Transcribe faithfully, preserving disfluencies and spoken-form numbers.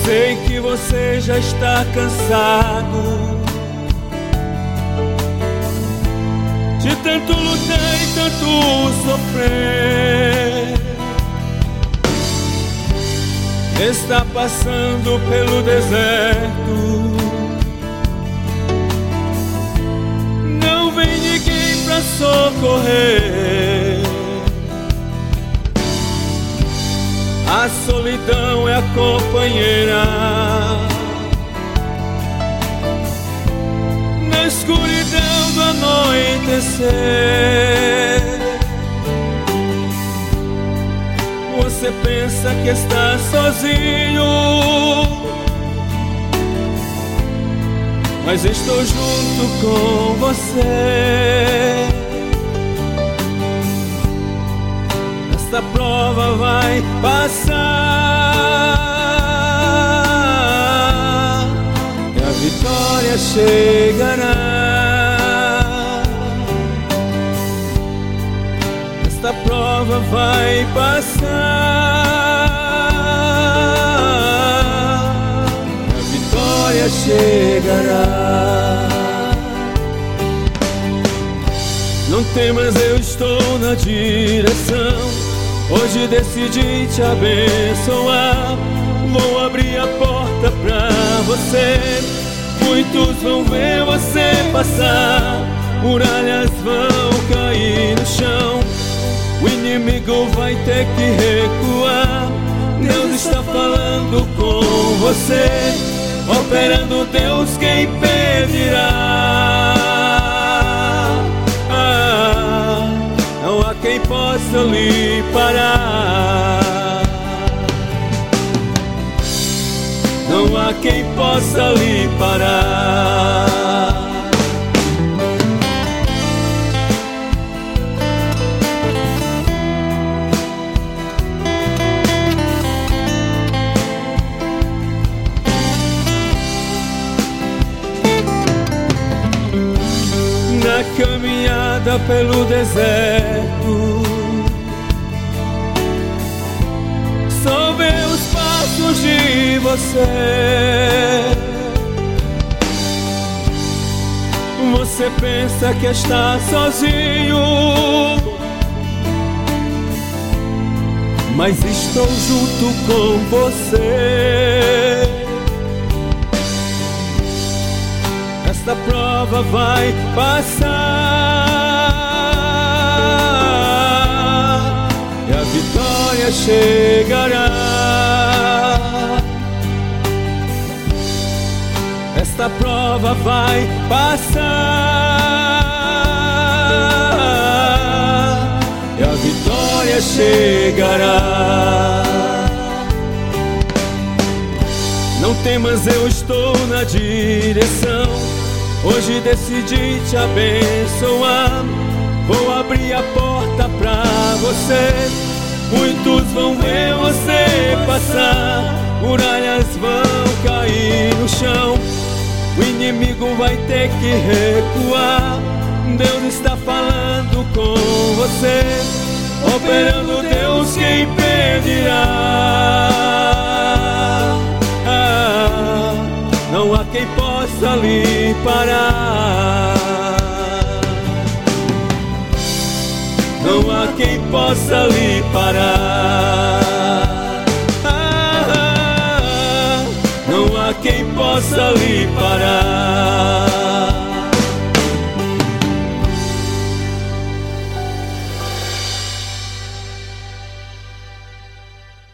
Sei que você já está cansado de tanto lutar e tanto sofrer. Está passando pelo deserto, não vem ninguém pra socorrer. A solidão é a companheira na escuridão do anoitecer. Você pensa que está sozinho, mas estou junto com você. Esta prova vai passar e a vitória chegará. Esta prova vai passar e a vitória chegará. Não temas, eu estou na direção. Hoje decidi te abençoar. Vou abrir a porta pra você. Muitos vão ver você passar. Muralhas vão cair no chão. O inimigo vai ter que recuar. Deus está falando com você. Operando Deus, quem impedirá? Não há quem possa lhe parar. Não há quem possa lhe parar. Na caminhada pelo deserto, só vê os passos de você. Você pensa que está sozinho, mas estou junto com você. Esta prova vai passar e a vitória chegará. Esta prova vai passar e a vitória chegará. Não temas, eu estou na direção. Hoje decidi te abençoar. Vou abrir a porta pra você. Muitos vão ver você passar. Muralhas vão cair no chão. O inimigo vai ter que recuar. Deus está falando com você. Operando Deus, quem impedirá? Não há quem possa lhe parar. Não há quem possa lhe parar. Não há quem possa lhe parar.